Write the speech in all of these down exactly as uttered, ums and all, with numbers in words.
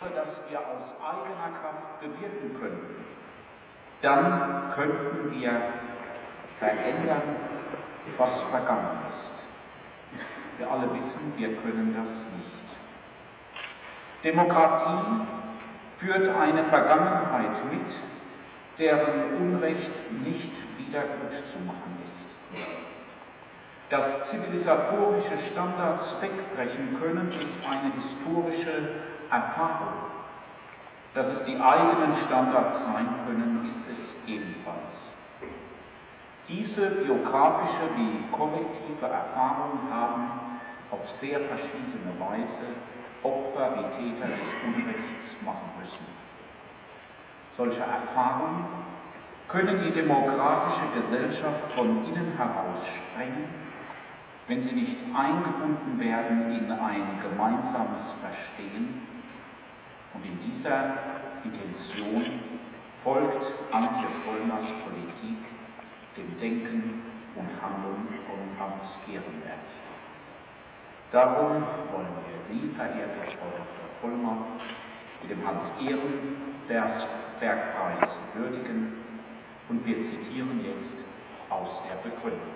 das wir aus eigener Kraft bewirken können, dann könnten wir verändern, was vergangen ist. Wir alle wissen, wir können das nicht. Demokratie führt eine Vergangenheit mit, deren Unrecht nicht wieder gut zu machen ist. Dass zivilisatorische Standards wegbrechen können, ist eine historische Erfahrung. Dass es die eigenen Standards sein können, ist es ebenfalls. Diese biografische wie kollektive Erfahrung haben auf sehr verschiedene Weise Opfer wie Täter des Unrechts machen müssen. Solche Erfahrungen können die demokratische Gesellschaft von innen heraus sprengen, wenn sie nicht eingebunden werden in ein gemeinsames Verstehen. Und in dieser Intention folgt Antje Vollmers Politik dem Denken und Handeln von Hans Ehrenberg. Darum wollen wir Sie, verehrte Frau Doktor Vollmer, mit dem Hans-Ehrenberg-Preis würdigen, und wir zitieren jetzt aus der Begründung.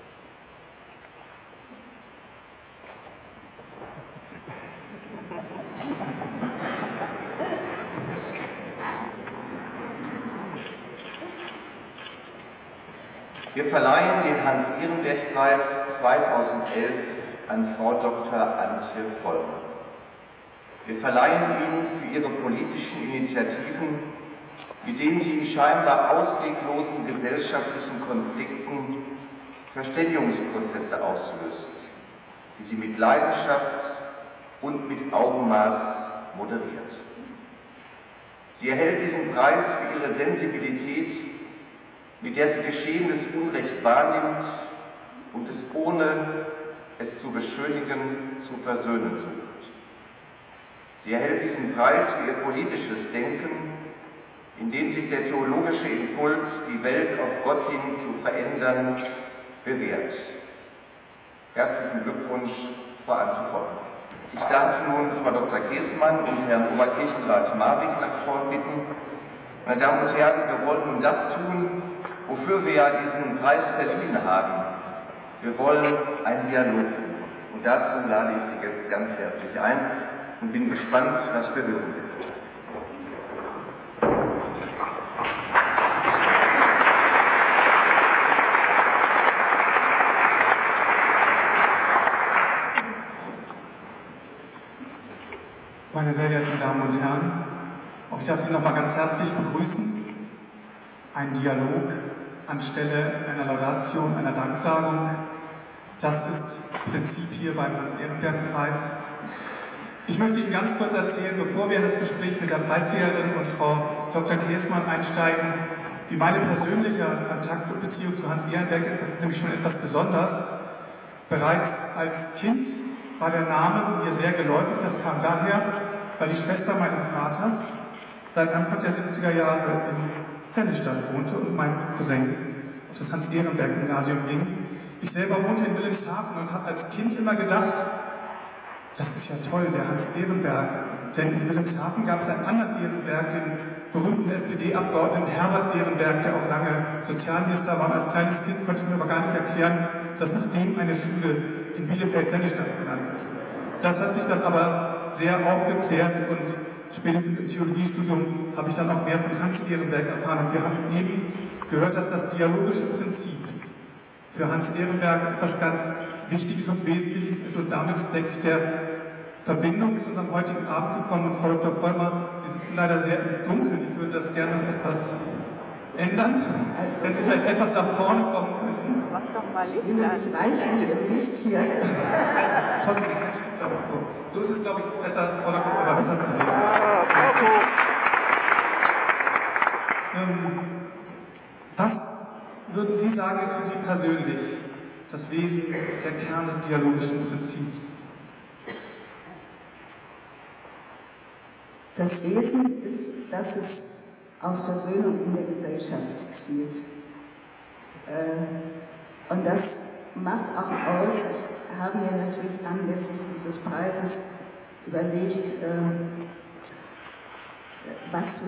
Wir verleihen den Hans-Ehrenberg-Preis zweitausendelf an Frau Doktor Antje Vollmer. Wir verleihen ihn für ihre politischen Initiativen, mit denen sie in scheinbar ausweglosen gesellschaftlichen Konflikten Verständigungsprozesse auslöst, die sie mit Leidenschaft und mit Augenmaß moderiert. Sie erhält diesen Preis für ihre Sensibilität, mit der sie geschehenes Unrecht wahrnimmt und es ohne es zu beschönigen zu versöhnen sucht. Sie erhält diesen Preis für ihr politisches Denken, indem sich der theologische Impuls, die Welt auf Gott hin zu verändern, bewährt. Herzlichen Glückwunsch, Frau Antje Vollmer. Ich darf nun Frau Doktor Käßmann und Herrn Oberkirchenrat Marwig nach vorn bitten. Meine Damen und Herren, wir wollen nun das tun, wofür wir ja diesen Preis verliehen haben. Wir wollen einen Dialog führen. Und dazu lade ich Sie jetzt ganz herzlich ein und bin gespannt, was wir hören werden. Meine sehr geehrten Damen und Herren, auch ich darf Sie noch mal ganz herzlich begrüßen. Ein Dialog anstelle einer Laudatio, einer Danksagung. Das ist Prinzip hier beim Hans-Ehrenberg-Preis. Ich möchte Ihnen ganz kurz erzählen, bevor wir in das Gespräch mit der Preisträgerin und Frau Doktor Käßmann einsteigen, wie meine persönliche Kontakt und Beziehung zu Hans Ehrenberg ist. Das ist nämlich schon etwas besonders. Bereits als Kind war der Name mir sehr geläufig. Das kam daher, weil die Schwester meines Vaters seit Anfang der siebziger Jahre in Zennestadt wohnte und mein Cousin auf das Hans-Ehrenberg-Gymnasium ging. Ich selber wohnte in Wilhelmshaven und habe als Kind immer gedacht, das ist ja toll, der Hans Ehrenberg. Denn in Wilhelmshaven gab es einen anderen Ehrenberg, den berühmten S P D-Abgeordneten Herbert Ehrenberg, der auch lange Sozialminister war. Und als kleines Kind konnte ich mir aber gar nicht erklären, dass nach dem eine Schule in Bielefeld-Sennestadt benannt ist. Das hat sich dann aber sehr aufgeklärt und spätestens im Theologiestudium habe ich dann auch mehr von Hans Ehrenberg erfahren. Und wir haben eben gehört, dass das dialogische Prinzip für Hans Ehrenberg etwas ganz Wichtiges und Wesentliches ist. Und damit, denke ich, der Verbindung zu unserem heutigen Abend gekommen. Und Frau Doktor Vollmer, Sie sitzen leider sehr im Dunkeln. Ich würde das gerne noch etwas ändern, wenn Sie vielleicht etwas nach vorne kommen könnten. Mach doch mal Licht an. an. Reichen mit dem Licht hier. Trotzdem, ein Stück da noch so. So ist es, glaube ich, besser, Frau Doktor Vollmer, besser zu sehen. Ähm, was würden Sie sagen, ist für Sie persönlich das Wesen, der Kern des dialogischen Prinzips? Das Wesen ist, dass es auf Versöhnung in der Gesellschaft zielt. Und das macht auch aus, ich habe mir natürlich anlässlich dieses Preises überlegt,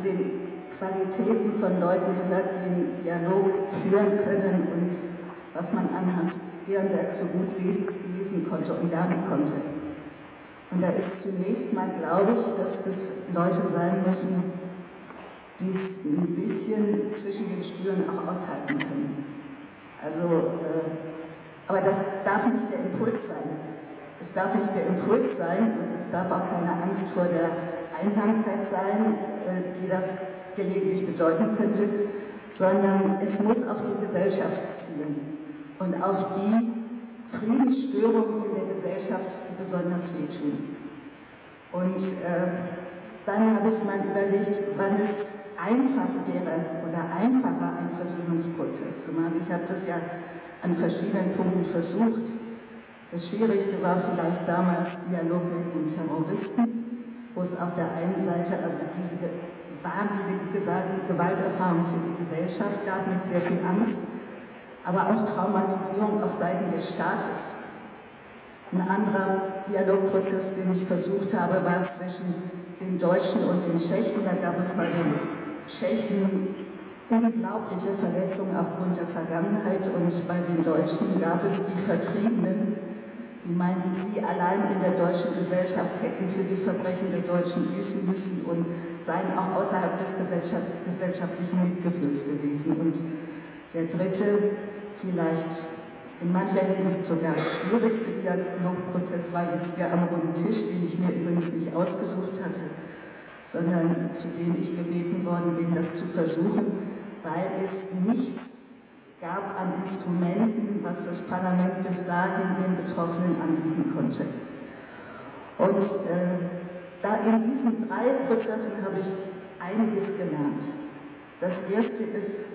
den Qualitäten von Leuten gehört, die einen Dialog führen können und was man an Hans Ehrenberg so gut lesen konnte und lernen konnte. Und da ist zunächst mal, glaube ich, dass es Leute sein müssen, die es ein bisschen zwischen den Stühlen auch aushalten können. Also, äh, aber das darf nicht der Impuls sein. Es darf nicht der Impuls sein und es darf auch keine Angst vor der Einsamkeit sein, äh, die das gelegentlich bedeuten könnte, sondern es muss auf die Gesellschaft zielen und auf die Friedensstörungen in der Gesellschaft, die besonders wehtun. Und äh, dann habe ich mal überlegt, wann es einfach wäre oder einfacher ein Versöhnungsprozess zu machen. Ich habe das ja an verschiedenen Punkten versucht. Das Schwierigste war vielleicht damals Dialog mit den Terroristen, wo es auf der einen Seite also diese wahnsinnige Gewalterfahrung für die Gesellschaft gab mit sehr viel Angst, aber auch Traumatisierung auf Seiten des Staates. Ein anderer Dialogprozess, den ich versucht habe, war zwischen den Deutschen und den Tschechen. Da gab es bei den Tschechen unglaubliche Verletzungen aufgrund der Vergangenheit und bei den Deutschen gab es die Vertriebenen, die meinten, sie allein in der deutschen Gesellschaft hätten für die Verbrechen der Deutschen büßen müssen und seien auch außerhalb des Gesellschaft, gesellschaftlichen Mitgefühls gewesen. Und der dritte, vielleicht in mancher Hinsicht sogar schwierigste Dialogprozess war jetzt der am runden Tisch, den ich mir übrigens nicht ausgesucht hatte, sondern zu dem ich gebeten worden bin, das zu versuchen, weil es nichts gab an Instrumenten, was das Parlament bis dahin den Betroffenen anbieten konnte. Und äh, da in diesen drei Prozessen habe ich einiges gelernt. Das erste ist,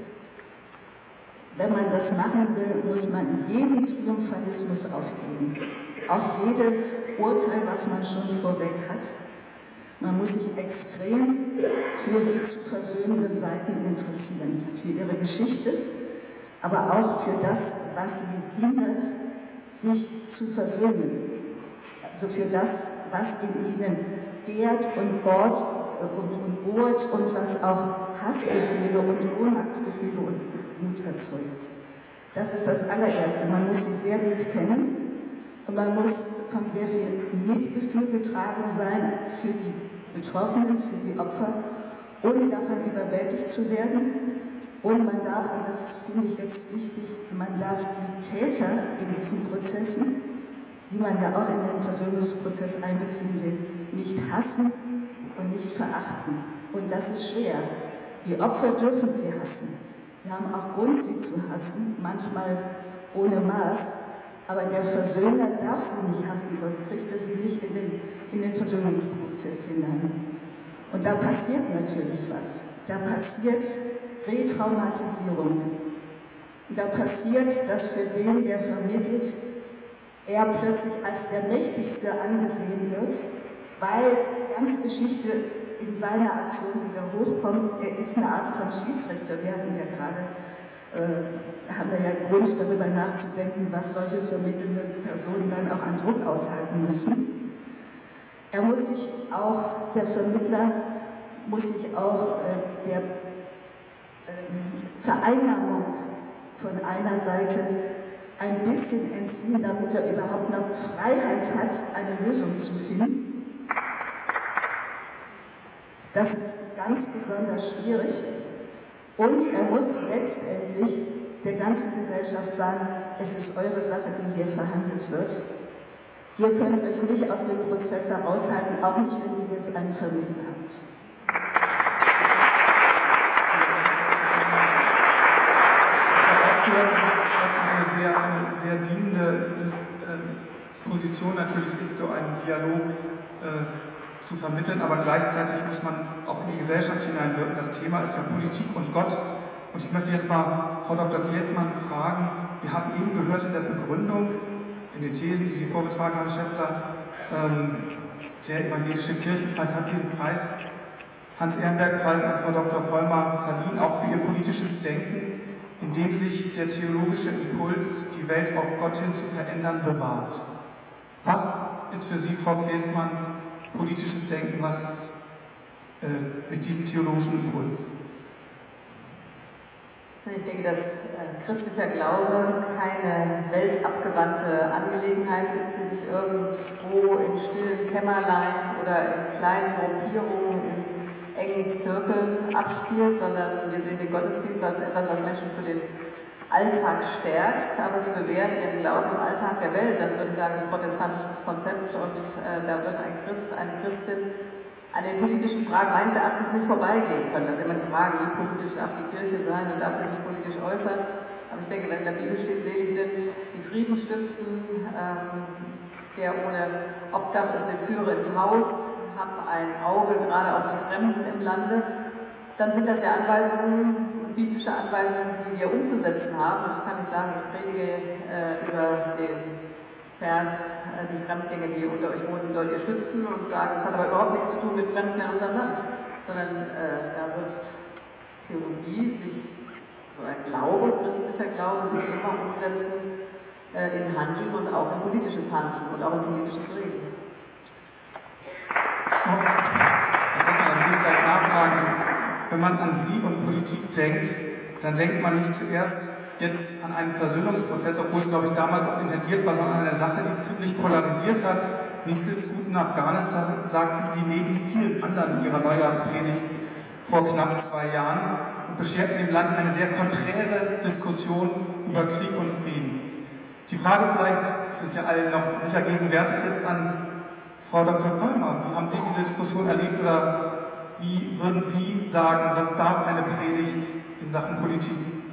wenn man das machen will, muss man jeden Triumphalismus aufgeben. Auch jedes Urteil, was man schon vorweg hat. Man muss sich extrem für die zu versöhnenden Seiten interessieren, für ihre Geschichte, aber auch für das, was sie hindert, sich zu versöhnen. Also für das, was in ihnen gärt und bohrt und, und bohrt und was auch Hassgefühle und Ohnmachtsgefühle und Wut erzeugt. Das ist das allererste. Man muss sie sehr gut kennen und man muss von sehr viel Mitgefühl getragen sein für die Betroffenen, für die Opfer, ohne davon überwältigt zu werden. Und man darf, und das finde ich jetzt wichtig, man darf die Täter in diesen Prozessen, die man ja auch in den Versöhnungsprozess einbeziehen will, nicht hassen und nicht verachten. Und das ist schwer. Die Opfer dürfen sie hassen. Sie haben auch Grund, sie zu hassen, manchmal ohne Maß. Aber der Versöhner darf sie nicht hassen, sonst kriegt er sie nicht in den, in den Versöhnungsprozess hinein. Und da passiert natürlich was. Da passiert Retraumatisierung. Da passiert, dass für den, der vermittelt, er plötzlich als der Mächtigste angesehen wird, weil die ganze Geschichte in seiner Aktion wieder hochkommt. Er ist eine Art von Schiedsrichter. Wir hatten ja gerade, äh, haben wir ja Grund, darüber nachzudenken, was solche vermittelnde Personen dann auch an Druck aushalten müssen. Er muss sich auch, der Vermittler muss sich auch äh, der Vereinnahmung von einer Seite ein bisschen entziehen, damit er überhaupt noch Freiheit hat, eine Lösung zu finden. Das ist ganz besonders schwierig. Und er muss letztendlich der ganzen Gesellschaft sagen, es ist eure Sache, die hier verhandelt wird. Ihr könnt euch nicht aus dem Prozess heraushalten, auch nicht, wenn ihr jetzt einen Vermittler habt. Eine sehr, eine sehr dienende äh, Position natürlich ist, so einen Dialog äh, zu vermitteln, aber gleichzeitig muss man auch in die Gesellschaft hineinwirken. Das Thema ist ja Politik und Gott. Und ich möchte jetzt mal Frau Doktor Gelsmann fragen, wir haben eben gehört in der Begründung, in den Thesen, die Sie vorgetragen haben, Schwester, ähm, der Evangelische Kirchenkreis hat diesen Preis, Hans-Ehrenberg-Preis an Frau Doktor Vollmar verliehen, auch für ihr politisches Denken, in dem sich der theologische Impuls, die Welt auf Gott hin zu verändern, bewahrt. Was ist für Sie, Frau Gelsmann, politisches Denken? Was äh, mit diesem theologischen Impuls? Ich denke, dass äh, christlicher Glaube keine weltabgewandte Angelegenheit ist, die sich irgendwo in stillen Kämmerlein oder in kleinen Gruppierungen, in engen Zirkeln abspielt, sondern wir sehen den Gottesdienst als etwas, was Menschen für den Alltag stärkt, aber sie bewähren ihren Glauben im Alltag der Welt. Das würde ich sagen, ist ein protestantisches Konzept und äh, da wird ein Christ, eine Christin an den politischen Fragen meines Erachtens nicht vorbeigehen können. Das ist immer die Frage, wie politisch darf die Kirche sein und darf sie sich politisch äußern. Aber ich denke, wenn in der Bibel steht, selig sind, die Frieden stiften, ähm, der ohne Obdach ist, den führe ins Haus, hab ein Auge gerade auf die Fremden im Lande, dann sind das ja Anweisungen, biblische Anweisungen, die wir umzusetzen haben. Und ich kann nicht sagen, ich predige äh, über den Vers, äh, die Fremdlinge, die unter euch wohnen, sollt ihr schützen und sagen, das hat aber überhaupt nichts zu tun mit Fremden in unserem Land, sondern äh, da wird Theologie sich, so ein Glaube, christlicher Glaube, sich immer umsetzen äh, in Handeln und auch in politisches Handeln und auch in politisches Reden. Professor, dann will ich gleich nachfragen. Wenn man an Sie und Politik denkt, dann denkt man nicht zuerst jetzt an einen Versöhnungsprozess, obwohl es, glaube ich, damals auch intendiert war, sondern an eine Sache, die ziemlich polarisiert hat. Nichts ist gut in Afghanistan, sagten Sie neben vielen anderen in Ihrer Neujahrspredigt vor knapp zwei Jahren und bescherten dem Land eine sehr konträre Diskussion über Krieg und Frieden. Die Frage vielleicht, das ist ja allen noch sicher gegenwärtig, ist an Frau Doktor Vollmer. Wie haben Sie diese Diskussion erlebt oder wie würden Sie sagen, was darf eine Predigt in Sachen Politik?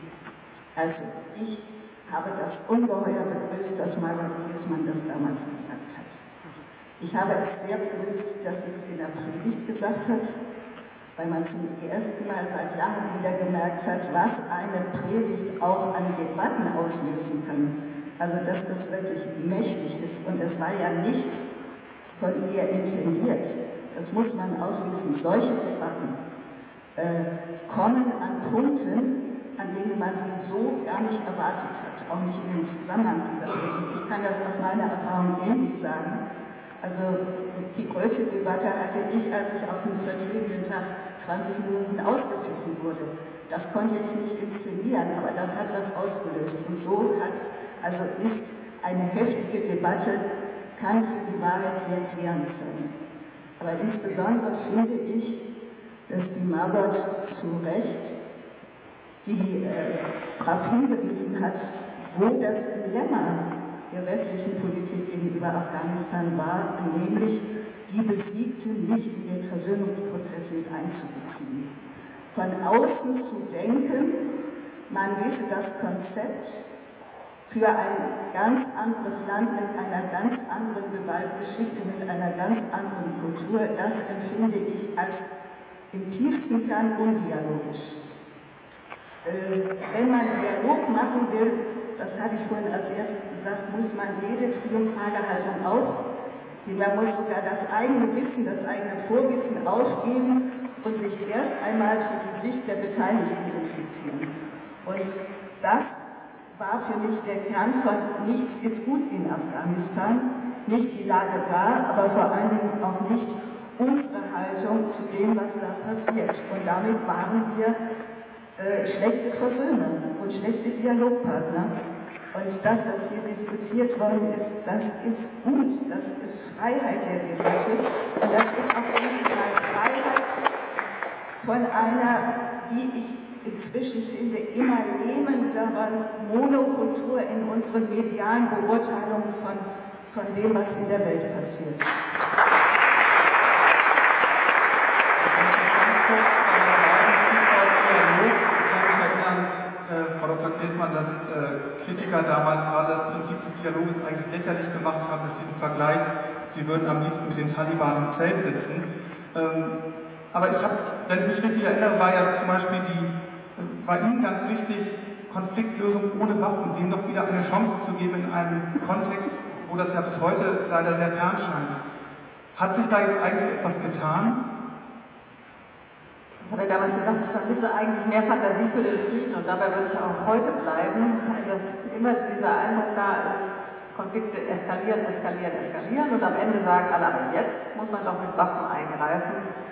Also, ich habe das ungeheuer begrüßt, dass Margot Giesmann das damals gesagt hat. Ich habe es sehr begrüßt, dass sie es in der Predigt gesagt hat, weil man zum ersten Mal seit langem wieder gemerkt hat, was eine Predigt auch an Debatten auslösen kann. Also, dass das wirklich mächtig ist. Und es war ja nicht von ihr intendiert. Das muss man auch wissen. Solche Debatten äh, kommen an Punkten, an denen man sie so gar nicht erwartet hat, auch nicht in dem Zusammenhang dieser Predigt. Ich kann das aus meiner Erfahrung ähnlich sagen. Also die größte Debatte hatte ich, als ich auf dem vertriebenen Tag zwanzig Minuten ausgepfiffen wurde. Das konnte ich nicht inszenieren, aber das hat was ausgelöst. Und so hat, also ist eine heftige Debatte, kann für die Wahrheit sehr klärend sein. Aber insbesondere finde ich, dass die Margot zu Recht die äh, darauf hingewiesen hat, wo das Dilemma der westlichen Politik gegenüber Afghanistan war, nämlich die Besiegten nicht in den Versöhnungsprozess mit einzubeziehen. Von außen zu denken, man wisse das Konzept für ein ganz anderes Land mit einer ganz anderen Gewaltgeschichte, mit einer ganz anderen Kultur, das empfinde ich als im tiefsten Kern undialogisch. Äh, wenn man Dialog machen will, das hatte ich vorhin als erstes gesagt, muss man jede triumphale Haltung aufgeben. Man muss sogar das eigene Wissen, das eigene Vorwissen aufgeben und sich erst einmal für die Sicht der Beteiligten interessieren. Und das war für mich der Kern von nichts ist gut in Afghanistan, nicht die Lage da, aber vor allen Dingen auch nicht unsere Haltung zu dem, was da passiert. Und damit waren wir Äh, schlechte Versöhner und schlechte Dialogpartner. Und das, was hier diskutiert worden ist, das ist gut, das ist Freiheit der Debatte und das ist auf jeden Fall Freiheit von einer, wie ich inzwischen finde, immer lähmenderen Monokultur in unseren medialen Beurteilungen von, von dem, was in der Welt passiert. Frau Doktor Griesmann, dass äh, Kritiker damals gerade das Prinzip des Dialoges eigentlich lächerlich gemacht haben mit diesem Vergleich, sie würden am liebsten mit den Taliban im Zelt sitzen. Ähm, aber ich habe, wenn ich mich richtig erinnere, war ja zum Beispiel die, war Ihnen ganz wichtig, Konfliktlösung ohne Waffen, denen doch wieder eine Chance zu geben in einem Kontext, wo das ja bis heute leider sehr fern scheint. Hat sich da jetzt eigentlich etwas getan? Ich habe ja damals gesagt, ich vermisse eigentlich mehr Fantasie für den Frieden und dabei würde ich auch heute bleiben, dass immer dieser Eindruck da ist, Konflikte eskalieren, eskalieren, eskalieren und am Ende sagen alle, aber jetzt muss man doch mit Waffen eingreifen.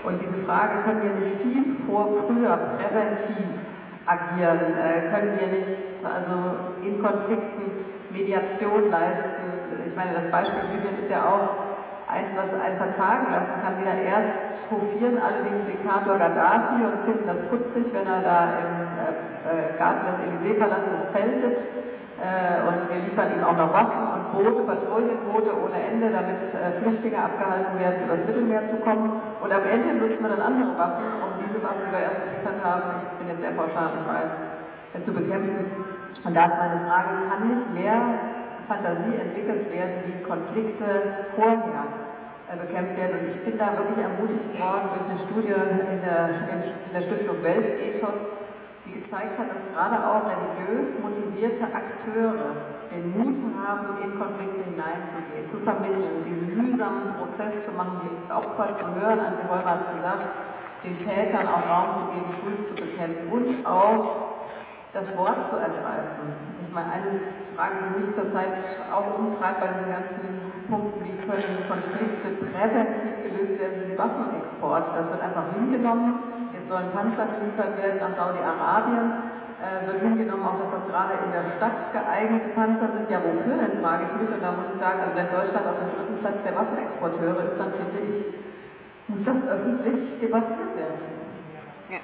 Und diese Frage, können wir nicht viel vor, früher präventiv agieren? Äh, können wir nicht also in Konflikten Mediation leisten? Ich meine, das Beispiel Libyen ist ja auch eins, was einen verzagen lassen kann. Wieder erst hofieren alle den Diktator Gaddafi und finden das putzig, wenn er da im äh, Garten des Élysée-Palastes zeltet. Äh, und wir liefern ihm auch noch Waffen und Boote, Patrouillenboote ohne Ende, damit äh, Flüchtlinge abgehalten werden, übers Mittelmeer zu kommen. Und am Ende nutzen wir dann andere Waffen, um diese Waffen, die wir erst geliefert haben, ich bin jetzt sehr pauschal, ich weiß, äh, zu bekämpfen. Und da ist meine Frage, kann nicht mehr Fantasie entwickelt werden, wie Konflikte vorher äh, bekämpft werden? Und ich bin da wirklich ermutigt worden durch eine Studie in der, in der Stiftung Weltethos, die gezeigt hat, dass gerade auch religiös motivierte Akteure den Mut haben, in Konflikte hineinzugehen, zu vermitteln, diesen mühsamen Prozess zu machen, die Opfer zu hören, Antje Vollmer hat es gesagt, den Tätern auch Raum zu geben, Schuld zu bekennen und auch das Wort zu ergreifen. Ich meine, eine Frage, die mich zurzeit auch umtreibt bei diesen ganzen Punkten, wie können Konflikte präventiv gelöst werden, sind Waffenexport. Das wird einfach hingenommen. Jetzt sollen Panzer geliefert werden nach Saudi-Arabien. Äh, wird hingenommen, auch dass das gerade in der Stadt geeignete Panzer sind. Ja, wofür denn, frage ich mich. Und da muss ich sagen, also wenn Deutschland auf dem dritten Platz der Waffenexporteure ist, dann finde ich, muss das öffentlich debattiert werden. Ja.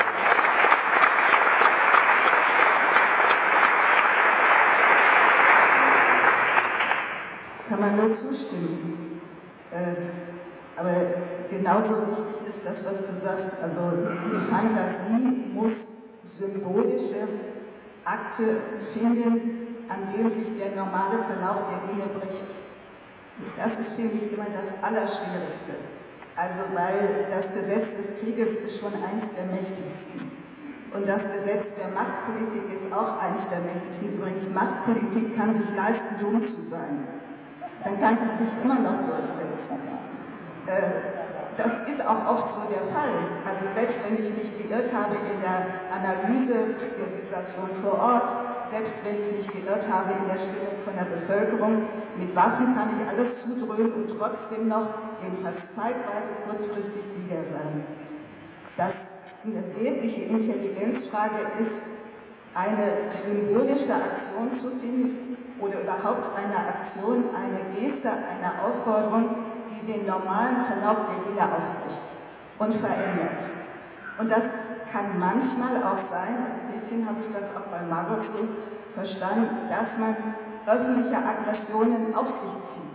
Kann man nur zustimmen. Äh, aber genauso wichtig ist das, was du sagst. Also die Fantasie muss symbolische Akte finden, an denen sich der normale Verlauf der Dinge bricht. Das ist für mich immer das Allerschwierigste. Also weil das Gesetz des Krieges ist schon eins der mächtigsten. Und das Gesetz der Machtpolitik ist auch eins der mächtigsten. Übrigens, Machtpolitik kann sich leisten, dumm zu sein. Dann kann sie sich immer noch durchsetzen. Äh, das ist auch oft so der Fall. Also selbst wenn ich mich geirrt habe in der Analyse der Situation vor Ort, selbst wenn ich mich geirrt habe in der Stimmung von der Bevölkerung, mit Waffen kann ich alles zudröhnen und trotzdem noch jedenfalls zeitweise kurzfristig Sieger sein. Das eine wirkliche Intelligenzfrage ist, eine symbolische Aktion zu finden oder überhaupt eine Aktion, eine Geste, eine Aufforderung, die den normalen Verlauf der Dinge aufbricht und verändert. Und das kann manchmal auch sein, ein bisschen habe ich das auch bei Margot so verstanden, dass man öffentliche Aggressionen auf sich zieht.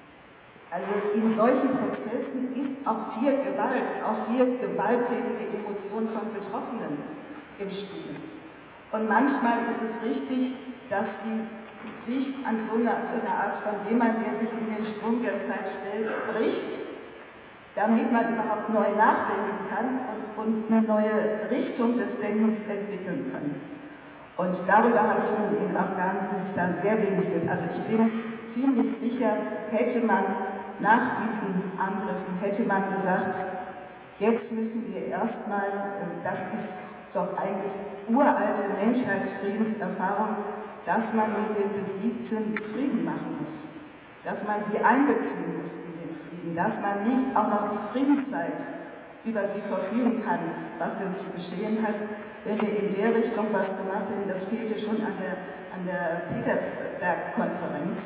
Also in solchen Prozessen ist auch viel Gewalt, auch viel gewalttätige Emotion von Betroffenen im Spiel. Und manchmal ist es richtig, dass sie sich an so eine, so eine Art von jemand, der sich in den Strom der Zeit stellt, bricht, damit man überhaupt neu nachdenken kann und, und eine neue Richtung des Denkens entwickeln kann. Und darüber habe ich nun in Afghanistan sehr wenig gehört. Also ich bin ziemlich sicher, hätte man nach diesen Angriffen, hätte man gesagt, jetzt müssen wir erstmal, das ist doch eigentlich uralte Menschheitsfriedenserfahrung, dass man mit den Besiegten Frieden machen muss, dass man sie einbeziehen muss in den Frieden, dass man nicht auch noch die Friedenszeit über sie verfügen kann, was denn zu geschehen hat, wenn wir in der Richtung was gemacht hätten. Das fehlte schon an der, an der Petersberg-Konferenz.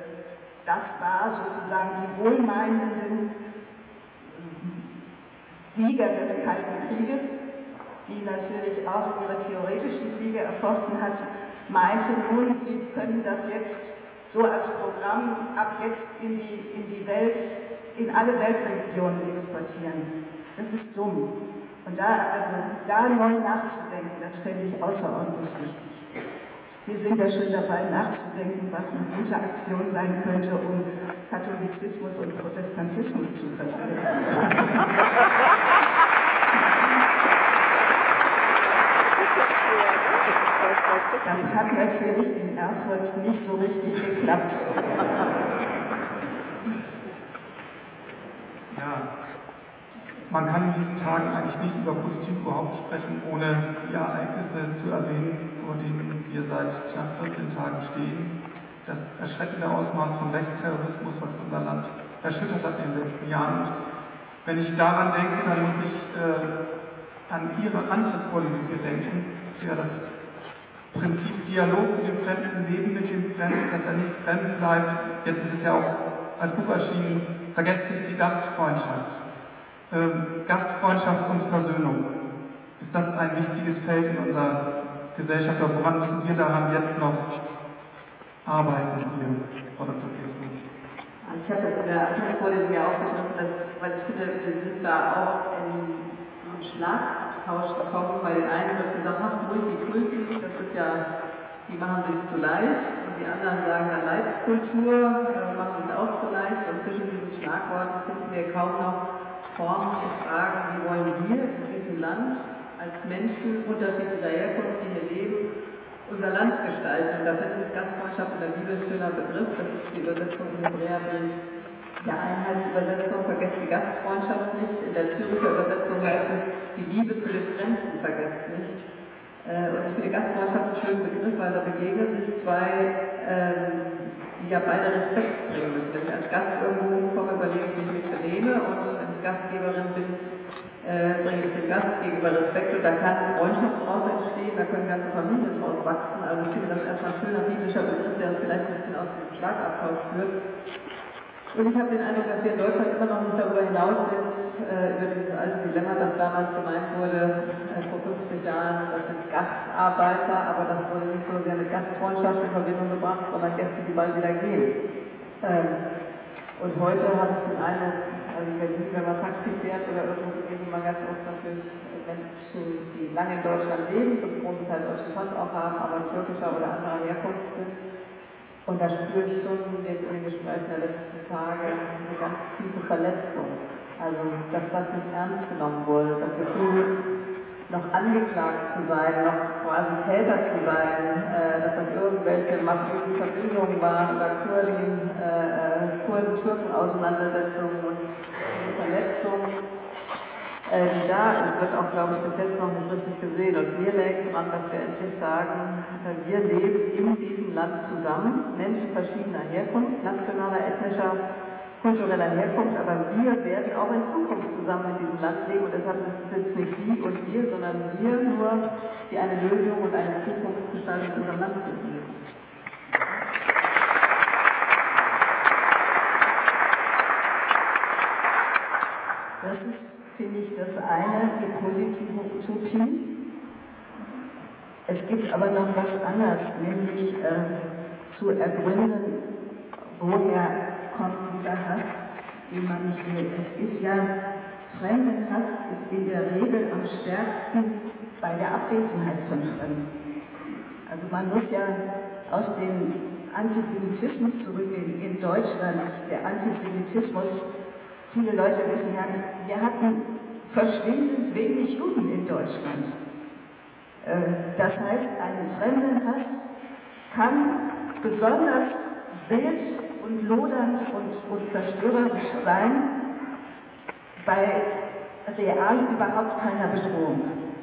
Das war sozusagen die wohlmeinenden Sieger des Kalten Krieges, die natürlich auch ihre theoretischen Siege erfochten hat, meinte nun, sie können das jetzt so als Programm ab jetzt in die, in die Welt, in alle Weltreligionen exportieren. Das ist dumm. Und da, also, da neu nachzudenken, das fände ich außerordentlich wichtig. Wir sind ja schon dabei nachzudenken, was eine gute Aktion sein könnte, um Katholizismus und Protestantismus zu vertreten. Das hat natürlich in Erfurt nicht so richtig geklappt. Ja, man kann in diesen Tagen eigentlich nicht über Politik überhaupt sprechen, ohne die Ereignisse zu erwähnen, vor denen wir seit knapp vierzehn Tagen stehen. Das erschreckende Ausmaß von Rechtsterrorismus, was unser Land erschüttert hat in den letzten Jahren. Wenn ich daran denke, dann muss ich äh, an Ihre Antrittsvorlesung hier denken. Das ist ja das Prinzip Dialog mit dem Fremden, Leben mit dem Fremden, dass er nicht fremd bleibt. Jetzt ist es ja auch als Buch erschienen, vergesst nicht die Gastfreundschaft. Ähm, Gastfreundschaft und Versöhnung. Ist das ein wichtiges Feld in unserer Gesellschaft? Oder woran müssen wir daran jetzt noch arbeiten hier, Frau Doktor Kirsten? Ich habe das in der Antrittsvorlesung ja aufgegriffen, dass, weil ich finde, wir sind da auch in so einen Schlagabtausch gekommen. Bei den einen wird gesagt, ach, Multikulti, das ist ja, die machen sich zu leicht. Und die anderen sagen dann Leitkultur, äh, machen sich auch zu leicht. Und zwischen diesen Schlagworten finden wir kaum noch Formen zu fragen, wie wollen wir in diesem Land als Menschen unterschiedlicher Herkunft, die hier leben, unser Land gestalten. Und da finde ich Gastfreundschaft in der Bibel ein schöner Begriff. Das ist die Übersetzung im Hebräerbrief der Einheitsübersetzung, vergesst die Gastfreundschaft nicht. In der Züricher Übersetzung heißt es, die Liebe zu den Fremden vergesst nicht. Und ich finde Gastfreundschaft einen schönen Begriff, weil da begegnen sich zwei, die ja beide Respekt bringen müssen. Wenn ich als Gast irgendwo hinkomme, überlege ich, wie ich mich benehme, und wenn ich Gastgeberin bin, Äh, bringe ich dem Gast gegenüber Respekt, und da kann Freundschaft daraus entstehen, da können ganze Familien daraus wachsen. Also ich finde das erstmal ein schöner biblischer Begriff, der uns vielleicht ein bisschen aus diesem Schlagabtausch führt. Und ich habe den Eindruck, dass wir in Deutschland immer noch nicht darüber hinaus sind, äh, über dieses alte Dilemma, das damals gemeint wurde, äh, vor fünfzig Jahren, das sind Gastarbeiter, aber das wurde nicht so sehr mit Gastfreundschaft in Verbindung gebracht, sondern Gäste, die bald wieder gehen. Ähm, und heute habe ich den Eindruck, also in Berlin, wenn man Taxi fährt oder irgendwo, begegnet man ganz oft natürlich Menschen, die lange in Deutschland leben, zum großen Teil deutschen Pass auch haben, aber türkischer oder anderer Herkunft sind. Und da spüre ich schon in den, in den Gesprächen der letzten Tage eine ganz tiefe Verletzung. Also, dass das nicht ernst genommen wurde, das Gefühl, noch angeklagt zu sein, noch quasi Täter zu sein, äh, dass das irgendwelche mafiösen Verbindungen waren oder Kurden, äh, Kurden-Türken-Auseinandersetzungen, und diese Verletzung, äh, die da ist, wird auch, glaube ich, bis jetzt noch nicht richtig gesehen. Und mir lägt dran, dass wir endlich sagen, äh, wir leben in diesem Land zusammen, Menschen verschiedener Herkunft, nationaler, ethnischer, kultureller Herkunft, aber wir werden auch in Zukunft zusammen in diesem Land leben, und deshalb sind es nicht Sie und wir, sondern wir nur, die eine Lösung und eine Zukunftsgestaltung in unserem Land finden müssen. Das ist, finde ich, das eine, die positive Utopie. Es gibt aber noch was anderes, nämlich äh, zu ergründen, woher kommt dieser Hass, den man nicht will. Es ist ja, Fremdenhass ist in der Regel am stärksten bei der Abwesenheit von Fremden. Also man muss ja auf den Antisemitismus zurückgehen in Deutschland. Der Antisemitismus, viele Leute wissen ja nicht, wir hatten verschwindend wenig Juden in Deutschland. Das heißt, ein Fremdenhass kann besonders wild und lodernd und, und zerstörerisch sein bei real überhaupt keiner Bedrohung.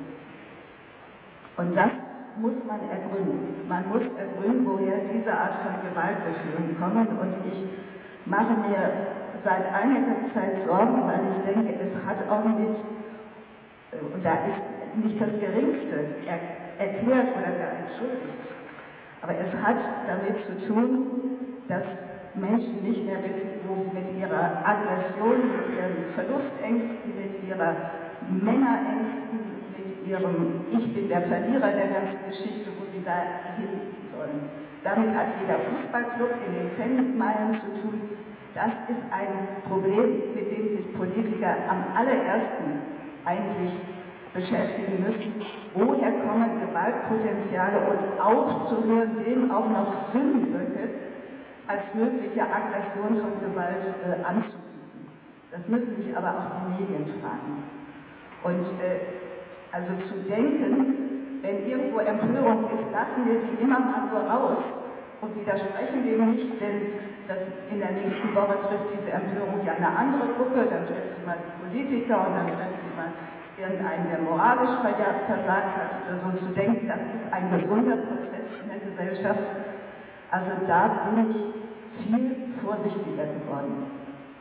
Und das muss man ergründen. Man muss ergründen, woher diese Art von Gewaltgefühlen kommen. Und ich mache mir seit einiger Zeit Sorgen, weil ich denke, es hat auch mit, und da ist nicht das Geringste er, erklärt oder gar entschuldigt, aber es hat damit zu tun, dass Menschen nicht mehr wissen, wo sie mit ihrer Aggression, mit ihren Verlustängsten, mit ihrer Männerängsten, mit ihrem Ich bin der Verlierer der ganzen Geschichte, wo sie da hin sollen. Damit hat jeder Fußballclub in den Fanmeilen zu tun. Das ist ein Problem, mit dem sich Politiker am allerersten eigentlich beschäftigen müssen. Woher kommen Gewaltpotenziale, und aufzuhören, dem auch noch Sündenböcke als mögliche Aggression von Gewalt äh, anzubieten. Das müssen sich aber auch die Medien fragen. Und äh, also zu denken, wenn irgendwo Empörung ist, lassen wir die immer mal nur raus und widersprechen dem nicht, denn das in der nächsten Woche trifft diese Empörung ja eine andere Gruppe, dann trifft sie mal die Politiker und dann trifft sie mal irgendeinen, der moralisch versagt hat oder so. Zu denken, das ist ein gesunder Prozess in der Gesellschaft. Also da bin ich viel vorsichtiger geworden.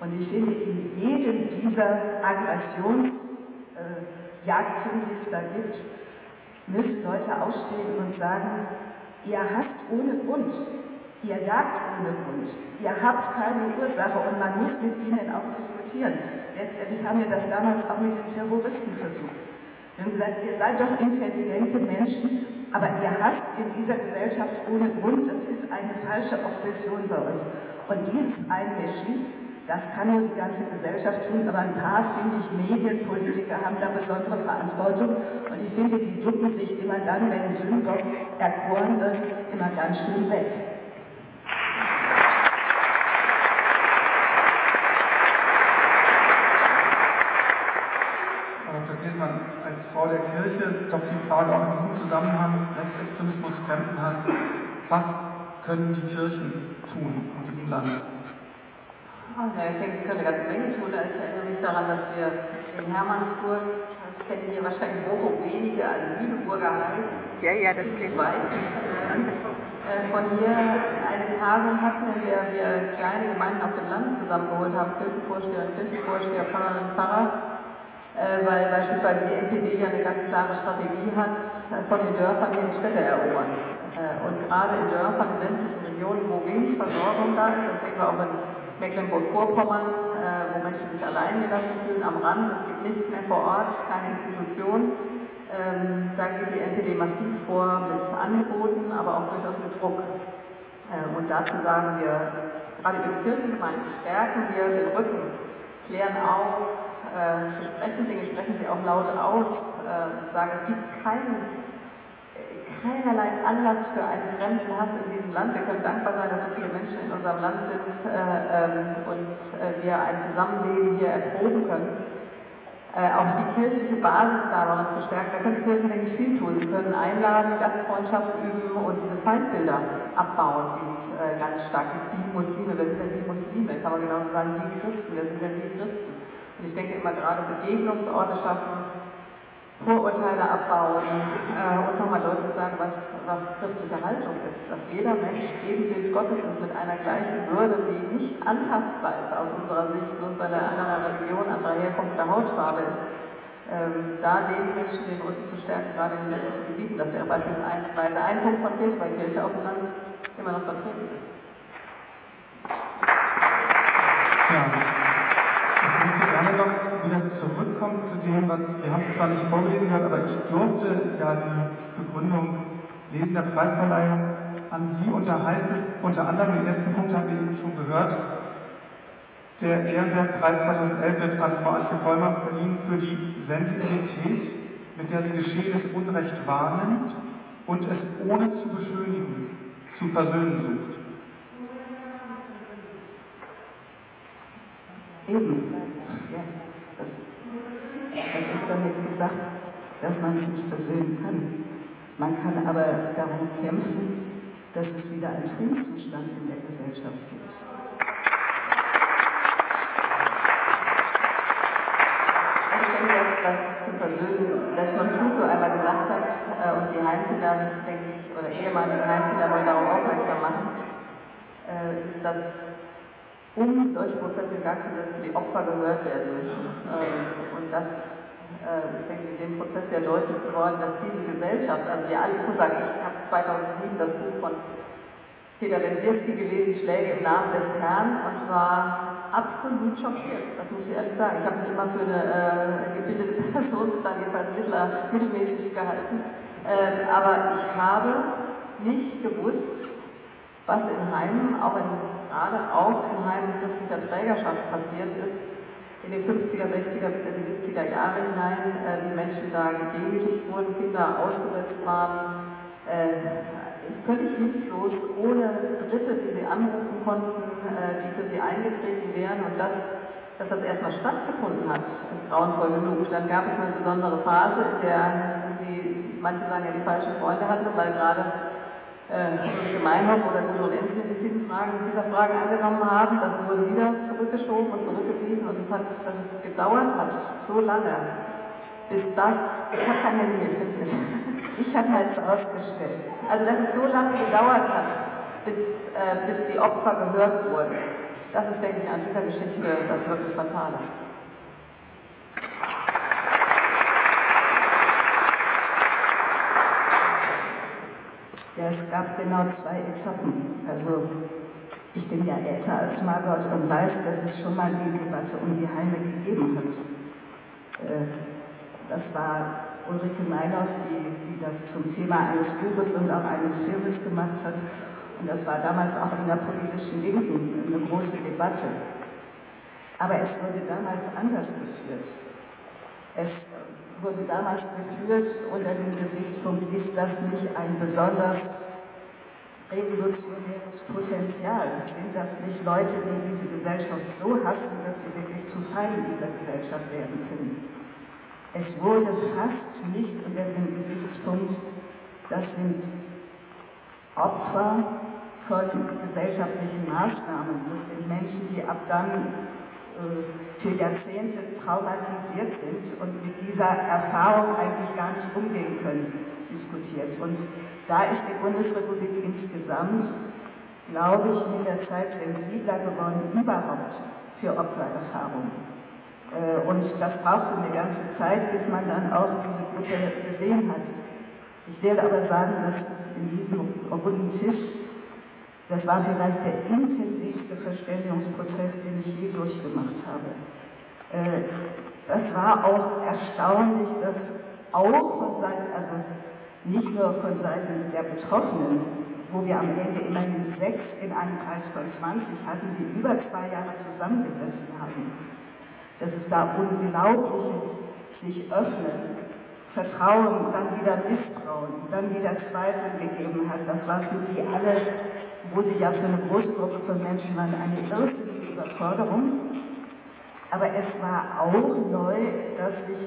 Und ich finde, in jedem dieser Aggressionsjagdchen, die es da gibt, müssen Leute aufstehen und sagen, ihr hasst ohne Grund, ihr jagt ohne Grund, ihr habt keine Ursache und man muss mit ihnen auch diskutieren. Letztendlich haben wir das damals auch mit den Terroristen versucht. Wir haben gesagt, ihr seid doch intelligente Menschen, aber ihr hasst in dieser Gesellschaft ohne Grund, das ist eine falsche Obsession bei euch. Und dieses Einmischen, das kann nur die ganze Gesellschaft tun, aber ein paar, finde ich, Medienpolitiker haben da besondere Verantwortung. Und ich finde, die ducken sich immer dann, wenn ein Sündenbock erkoren wird, immer ganz schön weg. Frau Doktor Gilsmann, als Frau der Kirche doch die Frage auch in diesem Zusammenhang Rechtsextremismus, Fremdenhass, was können die Kirchen tun in diesem Land? Oh, ja, ich denke, sie können eine ganze Menge tun. Ich erinnere mich daran, dass wir in Hermannsburg, das kennen hier wahrscheinlich Bochum wenige, also Lüneburger Heide, ja, ja, das ziemlich weit äh, von hier eine Tagung hatten, in der wir kleine Gemeinden auf dem Land zusammengeholt haben, Kirchenvorsteher, Kirchenvorsteher, Pfarrerinnen und Pfarrer, äh, weil beispielsweise die N P D ja eine ganz klare Strategie hat, von den Dörfern hier die Städte erobern. Äh, und gerade in Dörfern, in ländlichen Regionen, wo wenig Versorgung da ist, das sehen wir auch in Mecklenburg-Vorpommern, äh, wo Menschen sich allein gelassen fühlen am Rand, es gibt nichts mehr vor Ort, keine Institution. Ähm, da geht die N P D massiv vor mit Angeboten, aber auch durchaus mit Druck. Äh, und dazu sagen wir, gerade über die Kirchengemeinden stärken wir den Rücken, klären auf, äh, besprechen Dinge, sprechen sie auch laut aus, äh, sagen, es gibt keinen keinerlei Anlass für einen fremden Hass in diesem Land. Wir können dankbar sein, dass so viele Menschen in unserem Land sind äh, ähm, und äh, wir ein Zusammenleben hier erproben können. Äh, auch die kirchliche Basis da darin zu stärken, da können die Kirchen, denke ich, viel tun. Sie können einladen, Gastfreundschaft üben und diese Feindbilder abbauen, die es äh, ganz stark gibt. Die Muslime, wer sind denn die Muslime? Kann man genauso sagen, die Christen, wer sind denn die Christen? Und ich denke immer gerade Begegnungsorte schaffen, Vorurteile abbauen äh, und nochmal deutlich sagen, was, was christliche Haltung ist. Dass jeder Mensch Ebenbild Gottes ist mit einer gleichen Würde, die nicht antastbar ist aus unserer Sicht, bloß weil er anderer Religion, anderer Herkunft oder Hautfarbe ist. Ähm, da den Menschen den Rücken zu stärken, gerade in den ländlichen Gebieten. Das wäre beispielsweise ein Punkt von Kirche, weil Kirche auf dem Land immer noch vertreten ist. Ja. Ich möchte gerne noch wieder zurückkommen zu dem, was, wir haben es zwar nicht vorgelesen gehört, aber ich durfte ja die Begründung lesen der Preisverleihung an Sie, und da heißt es unter anderem, den ersten Punkt haben wir eben schon gehört, der Ehrenwertpreis zweitausendelf wird an Frau Antje Vollmer verliehen für die Sensibilität, mit der sie geschehenes Unrecht wahrnimmt und es ohne zu beschönigen zu versöhnen sucht. Eben, ja, das, das ist damit gesagt, dass man es nicht versöhnen kann. Man kann aber darum kämpfen, dass es wieder einen Friedenszustand in der Gesellschaft gibt. Ich denke, dass das zu versöhnen, Desmond Tutu einmal gesagt hat, äh, und die Heinzinger, denke ich, oder ehemalige Heinzinger wollen darauf aufmerksam machen, äh, ist, dass um solche Prozesse in Gang zu setzen, die Opfer gehört werden müssen. Ähm, und das äh, ist, denke ich, in dem Prozess sehr deutlich geworden, dass diese Gesellschaft, also wir alle, ich muss sagen, ich habe zweitausendsieben das Buch von Peter Wensierski gelesen, Schläge im Namen des Herrn, und war absolut schockiert. Das muss ich ehrlich sagen. Ich habe mich immer für eine äh, gebildete Person, bis dann jedenfalls mittler, mittelmäßig gehalten. Ähm, aber ich habe nicht gewusst, was in Heimen, auch in, gerade auch in Heimen christlicher Trägerschaft passiert ist, in den fünfziger, sechziger bis in die siebziger Jahre hinein, äh, wie Menschen da gedemütigt wurden, Kinder ausgesetzt waren, äh, völlig hilflos, ohne Dritte, die sie anrufen konnten, äh, die für sie eingetreten wären, und das, dass das erstmal stattgefunden hat, ist grauenvoll genug. Dann gab es eine besondere Phase, in der sie, manche sagen ja, die falschen Freunde hatte, weil gerade Äh, Gemeinhof oder Gudrun Ensslin die Zinnfragen mit dieser Frage angenommen haben. Das wurde wieder zurückgeschoben und zurückgewiesen, und es hat, dass es gedauert hat, so lange, bis das, ich habe kein Handy mitgeführt, ich habe halt ausgestellt, also dass es so lange gedauert hat, bis, äh, bis die Opfer gehört wurden. Das ist, denke ich, an dieser Geschichte das wirklich Fatale. Ja, es gab genau zwei Etappen. Also ich bin ja älter als Margot und weiß, dass es schon mal die Debatte um die Heime gegeben hat. Das war Ulrike Meinhof, die, die das zum Thema eines Buches und auch eines Filmes gemacht hat. Und das war damals auch in der politischen Linken eine große Debatte. Aber es wurde damals anders geführt. Es wurde damals geführt unter dem Gesichtspunkt, ist das nicht ein besonders revolutionäres Potenzial? Sind das nicht Leute, die diese Gesellschaft so hassen, dass sie wirklich zu Feinden dieser Gesellschaft werden können? Es wurde fast nicht unter dem Gesichtspunkt, das sind Opfer von gesellschaftlichen Maßnahmen. Das sind Menschen, die ab dann äh, für Jahrzehnte traumatisiert sind und mit dieser Erfahrung eigentlich gar nicht umgehen können, diskutiert. Und da ist die Bundesrepublik insgesamt, glaube ich, mit der Zeit sensibler geworden, überhaupt für Opfererfahrung. Äh, und das brauchte eine ganze Zeit, bis man dann auch diese Gruppe gesehen hat. Ich werde aber sagen, dass es in diesem runden Tisch, das war vielleicht der intensivste Verständigungsprozess, den ich je durchgemacht habe. Äh, das war auch erstaunlich, dass auch von Seiten, also nicht nur von Seiten der Betroffenen, wo wir am Ende immerhin sechs in einem Kreis von zwanzig hatten, die über zwei Jahre zusammengesessen haben, dass es da unglaubliche sich öffnen, Vertrauen, dann wieder Misstrauen, dann wieder Zweifel gegeben hat. Das war für die alle, wo sie ja für eine große Gruppe von Menschen waren, eine irrsinnige Überforderung. Aber es war auch neu, dass sich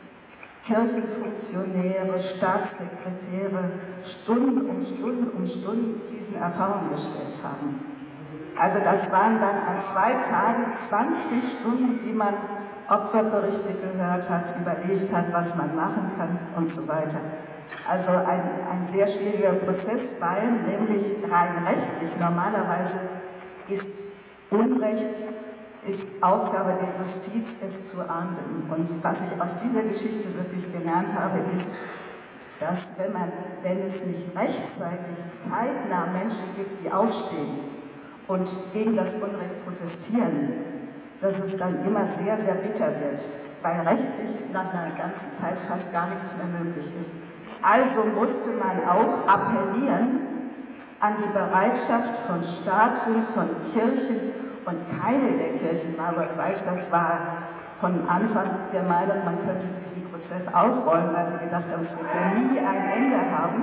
Kirchenfunktionäre, Staatssekretäre Stunden um Stunden um Stunden diesen Erfahrungen gestellt haben. Also das waren dann an zwei Tagen zwanzig Stunden, die man Opferberichte gehört hat, überlegt hat, was man machen kann und so weiter. Also ein, ein sehr schwieriger Prozess, weil nämlich rein rechtlich normalerweise ist Unrecht, ist Aufgabe der Justiz, es zu ahnden. Und was ich aus dieser Geschichte wirklich gelernt habe, ist, dass wenn, man, wenn es nicht rechtzeitig, zeitnah Menschen gibt, die aufstehen und gegen das Unrecht protestieren, dass es dann immer sehr, sehr bitter wird, weil rechtlich nach einer ganzen Zeit fast gar nichts mehr möglich ist. Also musste man auch appellieren an die Bereitschaft von Staaten, von Kirchen, und keine der Kirchen, Margot weiß, das war von Anfang der Meinung, man könnte diesen Prozess aufrollen, weil sie gedacht haben, es wird ja nie ein Ende haben.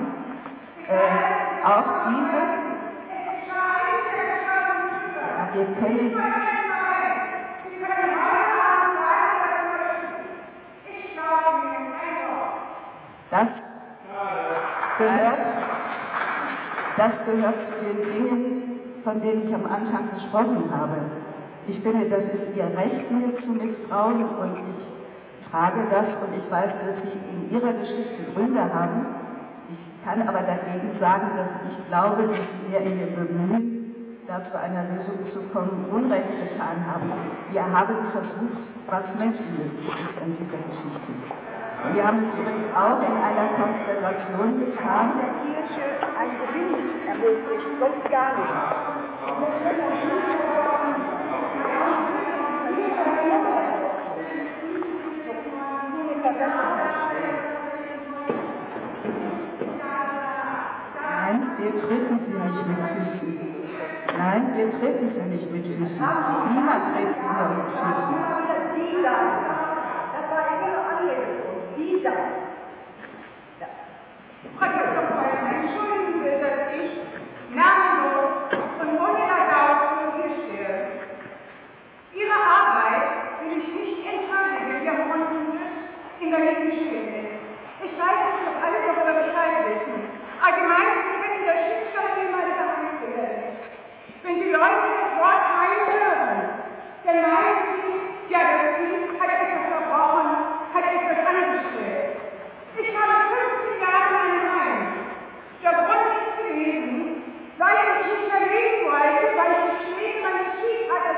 Äh, auch diese, ja, wir können, das gehört, das gehört zu den Dingen, von denen ich am Anfang gesprochen habe. Ich finde, das ist Ihr Recht, mir zu misstrauen, und ich trage das, und ich weiß, dass Sie in Ihrer Geschichte Gründe haben. Ich kann aber dagegen sagen, dass ich glaube, dass Sie mir in Ihrem Bemühen, da zu einer Lösung zu kommen, Unrecht getan haben. Wir haben versucht, was menschenmöglich ist in dieser Geschichte. Wir haben es übrigens auch in einer Konstellation getan. Der Kirche ein Gewinn ermöglicht, sonst gar nichts. Nein, wir treten sie nicht mit Füßen. Nein, wir treten sie nicht mit Füßen. Niemand tritt sie hier mit Füßen. Die das. Das war Ihre Anlegung. Die das. Frau Doktor Feuermann, entschuldigen Sie, dass ich namenlos und ohne Erlaubnis hier stehe. Ihre Arbeit will ich nicht entschuldigen, die am runden Tisch in Berlin geschehen ist. Ich weiß, dass Sie alle darüber Bescheid wissen. Aber die meisten kennen das Schicksal ehemaliger Angestellten. Wenn Sie Leute das Wort Heim hören, dann meinen Sie, ja, das Kind hat etwas verbrochen, hat etwas angestellt. Ich habe fünfzehn Jahre in einem Heim. Der Grund ist gewesen, weil ich mich nicht verlegen wollte, weil ich die Schläge meines Stiefvaters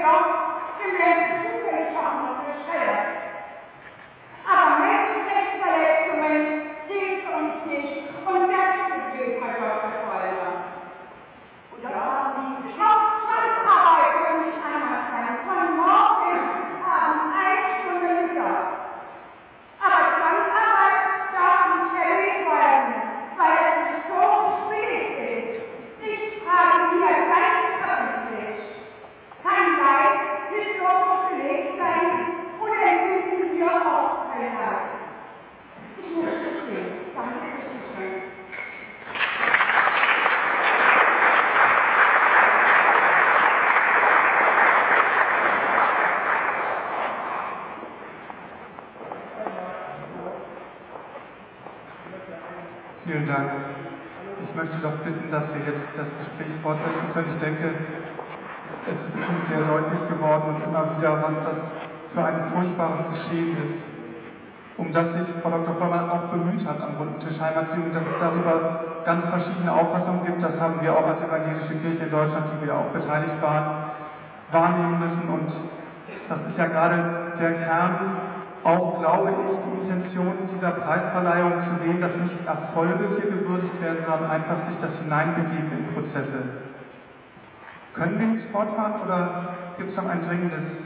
jedoch gemäß Umweltschaden bescheuert. Aber Menschenrechtsverletzungen gilt für uns nicht und das betrifft Herr Doktor Vollmer. Und das haben die Hauptschaftsarbeit soll nicht anders sein. Von morgen bis abends eine Stunde Mittag. Aber Zwangsarbeit darf nicht erwähnt werden, weil es historisch billig ist. Ich frage hier ganz öffentlich. Kann Leid historisch belegt sein oder empfinden wir auch kein Leid? Ich muss es sehen. Danke fürs Zuhören. Vielen Dank. Ich möchte doch bitten, dass wir jetzt das Gespräch fortsetzen können. Ich denke, es ist uns sehr deutlich geworden und immer wieder, was das für ein furchtbares Geschehen ist, um das sich Frau Doktor Vollmer auch bemüht hat am runden Tisch Heimerziehung, dass es darüber ganz verschiedene Auffassungen gibt. Das haben wir auch als evangelische Kirche in Deutschland, die wir auch beteiligt waren, wahrnehmen müssen. Und das ist ja gerade der Kern, auch, glaube ich, die Intention dieser Preisverleihung zu sehen, dass nicht Erfolge hier gewürdigt werden, sondern einfach sich das hineinbegeben in Prozesse. Können wir jetzt fortfahren oder gibt es noch ein dringendes?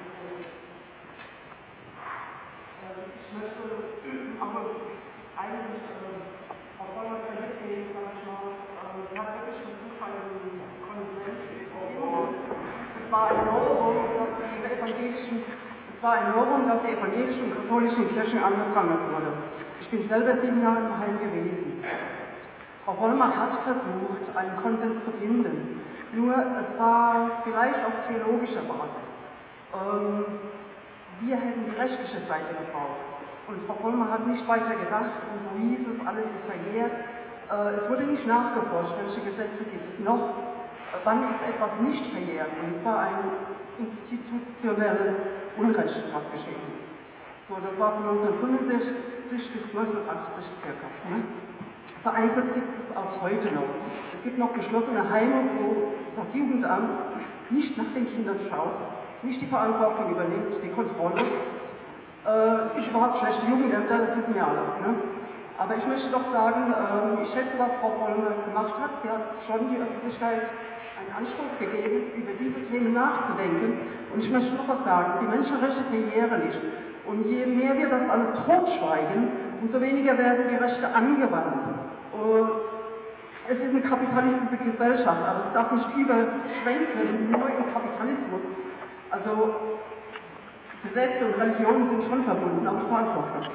Ich möchte aber eigentlich Frau Vollmer Kredit geben, sage ich mal. Sie hat wirklich mit Zufall einen Konferenz gegeben. Es war ein Novum, dass die evangelischen Es war ein Novum, dass die evangelischen und katholischen Kirchen angeprangert wurde. Ich bin selber sieben Jahre im Heim gewesen. Frau Vollmer hat versucht, einen Konsens zu finden. Nur, es war vielleicht auf theologischer Basis. Ähm, wir hätten die rechtliche Seite gebraucht. Und Frau Vollmer hat nicht weiter gedacht und so hieß es, alles ist verjährt. Äh, es wurde nicht nachgeforscht, welche Gesetze gibt es noch, äh, wann ist etwas nicht verjährt. Und es war ein institutionelles Unrecht, was geschehen ist. So, das war von neunzehnhundertfünfundsechzig bis neunzehnhundertachtzig circa. Ne? Vereinzelt gibt es auch heute noch. Es gibt noch geschlossene Heime, wo das Jugendamt nicht nach den Kindern schaut, nicht die Verantwortung übernimmt, die Kontrolle. Äh, es gibt überhaupt schlechte Jugendämter, das wissen wir alle. Ne? Aber ich möchte doch sagen, äh, ich schätze, was Frau Vollmer gemacht hat. Sie hat schon die Öffentlichkeit einen Anstoß gegeben, über diese Themen nachzudenken. Und ich möchte noch was sagen, die Menschenrechte verjähren nicht. Und je mehr wir das alles totschweigen, umso weniger werden die Rechte angewandt. Und es ist eine kapitalistische Gesellschaft, aber es darf nicht überschwenken, nur im Kapitalismus. Also Gesetze und Religionen sind schon verbunden, auch die Verantwortung.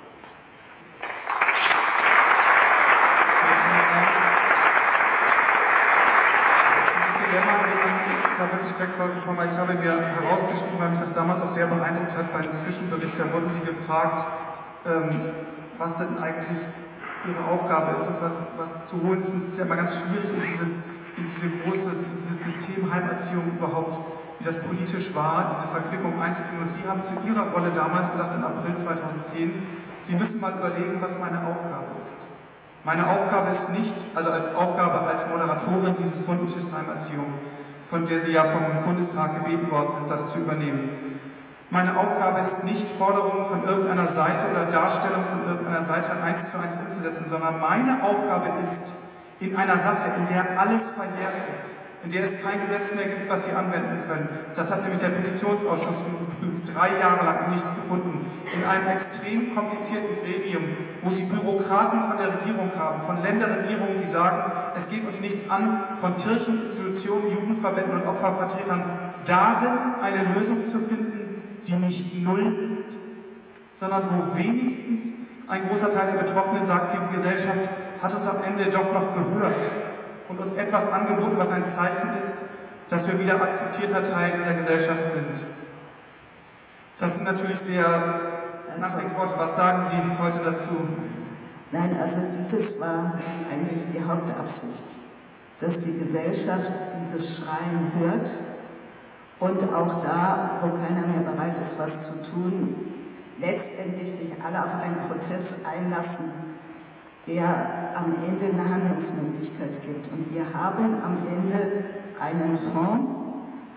Da wirklich weg, Frau Vollmer. Ich habe mir herausgeschrieben, weil mich das damals auch sehr beeindruckt hat, beim Zwischenbericht, da wurden Sie gefragt, ähm, was denn eigentlich Ihre Aufgabe ist und was, was zu holen ist. Und es ist ja immer ganz schwierig, in diese, in diese große, in dieses System Heimerziehung überhaupt, wie das politisch war, diese Verquickung einzugehen. Und Sie haben zu Ihrer Rolle damals gesagt, im April zweitausendzehn, Sie müssen mal überlegen, was meine Aufgabe ist. Meine Aufgabe ist nicht, also als Aufgabe als Moderatorin dieses runden Tisches Heimerziehung, von der Sie ja vom Bundestag gebeten worden sind, das zu übernehmen. Meine Aufgabe ist nicht, Forderungen von irgendeiner Seite oder Darstellung von irgendeiner Seite eins zu eins umzusetzen, sondern meine Aufgabe ist, in einer Sache, in der alles verjährt ist, in der es kein Gesetz mehr gibt, was Sie anwenden können. Das hat nämlich der Petitionsausschuss geprüft, drei Jahre lang nichts gefunden. In einem extrem komplizierten Gremium, wo Sie Bürokraten von der Regierung haben, von Länderregierungen, die sagen, es geht uns nichts an, von Kirchen, Institutionen, Jugendverbänden und Opfervertretern, darin eine Lösung zu finden, die nicht null ist, sondern wo wenigstens ein großer Teil der Betroffenen sagt, die Gesellschaft hat uns am Ende doch noch gehört und uns etwas angeboten, was ein Zeichen ist, dass wir wieder akzeptierter Teil dieser Gesellschaft sind. Das sind natürlich sehr nachdenkliche Worte. Was sagen Sie heute dazu? Nein, also dieses war eigentlich die Hauptabsicht, dass die Gesellschaft dieses Schreien hört und auch da, wo keiner mehr bereit ist, was zu tun, letztendlich sich alle auf einen Prozess einlassen, der am Ende eine Handlungsmöglichkeit gibt. Und wir haben am Ende einen Fonds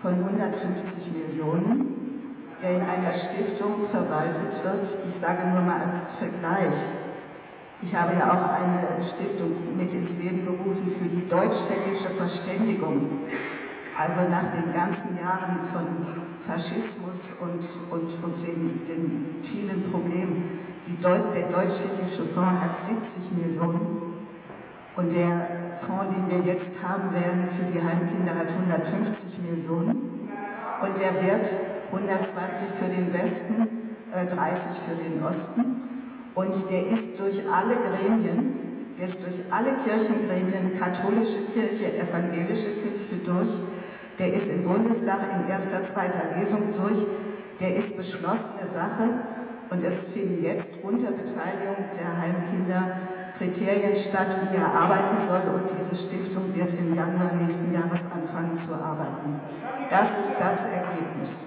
von hundertfünfzig Millionen, der in einer Stiftung verwaltet wird. Ich sage nur mal als Vergleich. Ich habe ja auch eine Stiftung mit ins Leben gerufen für die deutsch-tschechische Verständigung. Also nach den ganzen Jahren von Faschismus und, und, und den, den vielen Problemen. Die Deut der deutsch-tschechische Fonds hat siebzig Millionen und der Fonds, den wir jetzt haben werden für die Heimkinder, hat hundertfünfzig Millionen und der wird hundertzwanzig für den Westen, äh, dreißig für den Osten und der ist durch alle Gremien, der ist durch alle Kirchengremien, katholische Kirche, evangelische Kirche durch, der ist im Bundestag in erster, zweiter Lesung durch, der ist beschlossene Sache und es finden jetzt unter Beteiligung der Heimkinder Kriterien statt, wie er arbeiten soll und diese Stiftung wird im Januar nächsten Jahres anfangen zu arbeiten. Das ist das Ergebnis.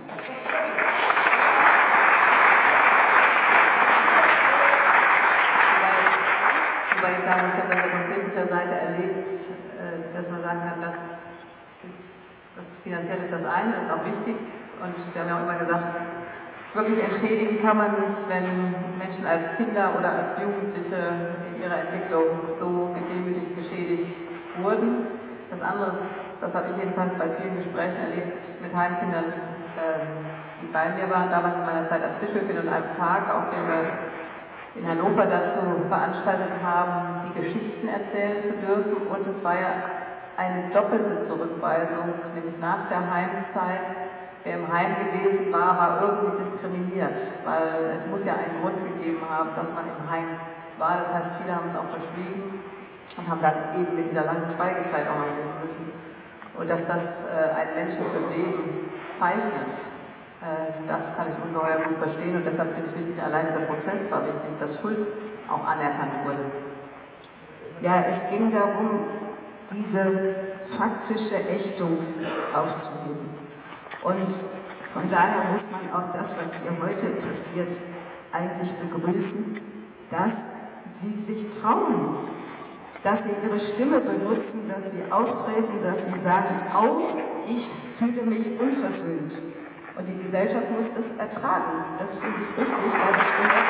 Wobei ich sagen muss, ich habe das ja von kirchlicher Seite erlebt, dass man sagen kann, das ist, das finanziell ist das eine, das ist auch wichtig und wir haben ja auch immer gesagt, wirklich entschädigen kann man nicht, wenn Menschen als Kinder oder als Jugendliche in ihrer Entwicklung so gedemütigt, geschädigt wurden. Das andere ist, das habe ich jedenfalls bei vielen Gesprächen erlebt mit Heimkindern, die bei mir waren, damals in meiner Zeit als Bischöfin und einem Tag, auf dem wir in Hannover dazu veranstaltet haben, die Geschichten erzählen zu dürfen. Und es war ja eine doppelte Zurückweisung, nämlich nach der Heimzeit. Wer im Heim gewesen war, war irgendwie diskriminiert, weil es muss ja einen Grund gegeben haben, dass man im Heim war. Das heißt, viele haben es auch verschwiegen und haben dann eben mit dieser langen Schweigezeit auch noch leben müssen. Und dass das äh, einen Menschen fürs Leben zeichnet, äh, das kann ich ungeheuer gut verstehen. Und deshalb finde ich wichtig, allein dieser Prozess war wichtig, dass Schuld auch anerkannt wurde. Ja, es ging darum, diese faktische Ächtung aufzuheben. Und von daher muss man auch das, was hier heute passiert, eigentlich begrüßen, dass sie sich trauen, dass sie ihre Stimme benutzen, dass sie auftreten, dass sie sagen, auch ich fühle mich unversöhnt. Und die Gesellschaft muss das ertragen. Das finde ich richtig, weil das gehört.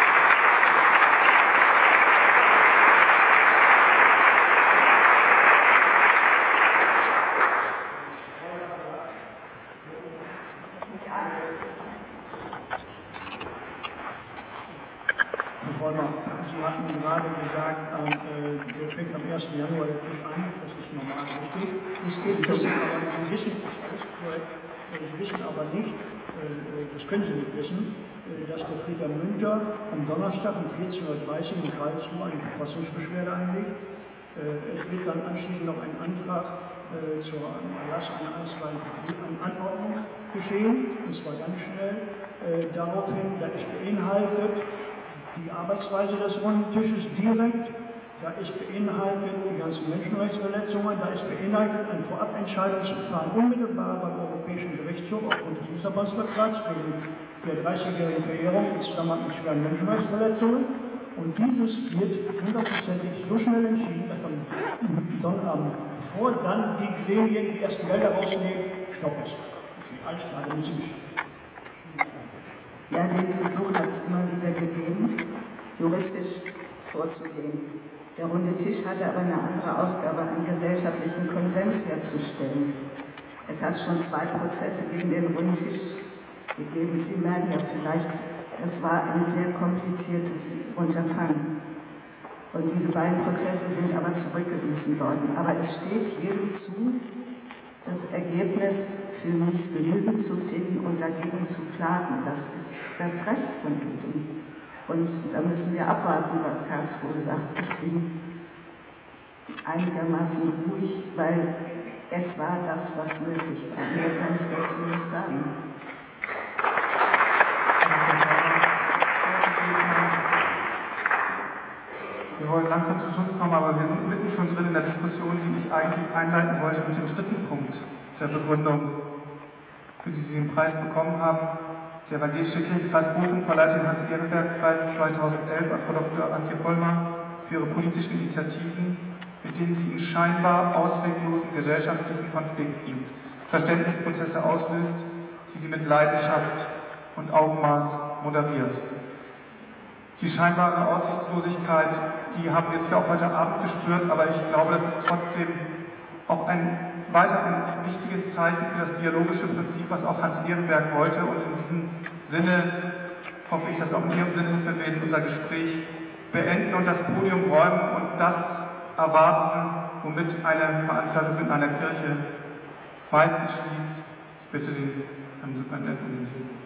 Sie hatten gerade gesagt, äh, der fängt am ersten Januar der Tisch an, das ist normal richtig. Die steht Sie wissen aber, Sie wissen, alles korrekt, Sie wissen aber nicht, äh, das können Sie nicht wissen, äh, dass der Frieder Münter am Donnerstag um vierzehn Uhr dreißig in Karlsruhe eine Verfassungsbeschwerde einlegt. Äh, es wird dann anschließend noch ein Antrag äh, zur Erlass einer einstweiligen Anordnung geschehen, und zwar ganz schnell. Äh, daraufhin, da ist beinhaltet die Arbeitsweise des Runden Tisches direkt, da ist beinhaltet die ganzen Menschenrechtsverletzungen, da ist beinhaltet ein Vorabentscheidungsverfahren unmittelbar beim Europäischen Gerichtshof aufgrund des Lissabon-Vertrags wegen der dreißigjährigen Verehrung im Zusammenhang mit schweren Menschenrechtsverletzungen. Und dieses wird hundertprozentig so schnell entschieden, dass am Sonnabend, bevor dann die Gremien die ersten Gelder rausnehmen, Stopp ist. Okay, alles klar, dann müssen wir. Ja, den Versuch hat es immer wieder gegeben, juristisch vorzugehen. Der Runde Tisch hatte aber eine andere Aufgabe, einen gesellschaftlichen Konsens herzustellen. Es hat schon zwei Prozesse gegen den Runden Tisch gegeben. Sie merken ja vielleicht, es war ein sehr kompliziertes Unterfangen. Und diese beiden Prozesse sind aber zurückgewiesen worden. Aber es steht jedem zu, das Ergebnis für nicht genügend zu finden und dagegen zu klagen. Das ist das Recht von jedem. Und da müssen wir abwarten, was Karlsruhe sagt. Ich bin einigermaßen ruhig, weil es war das, was möglich war. Mehr kann ich dazu nicht sagen. Wir wollen langsam zum Schluss kommen, aber wir sind mitten schon drin in der Diskussion, die ich eigentlich einleiten wollte mit dem dritten Punkt der Begründung, für die Sie den Preis bekommen haben. Der Evangelische Kirchenkreis Bochum verleiht den Hans-Ehrenberg-Preis zweitausendelf an Frau Doktor Antje Vollmer für ihre politischen Initiativen, mit denen sie in scheinbar ausweglosen gesellschaftlichen Konflikten Verständnisprozesse auslöst, die sie mit Leidenschaft und Augenmaß moderiert. Die scheinbare Aussichtslosigkeit, die haben wir jetzt ja auch heute Abend gespürt, aber ich glaube, das ist trotzdem auch ein weiter ein wichtiges Zeichen für das dialogische Prinzip, was auch Hans Ehrenberg wollte. Und in diesem Sinne hoffe ich, dass auch in Ihrem Sinne ist, wenn wir unser Gespräch beenden und das Podium räumen und das erwarten, womit eine Veranstaltung in einer Kirche meistens schließt. Ich bitte den Herrn Superintendenten um den Segen.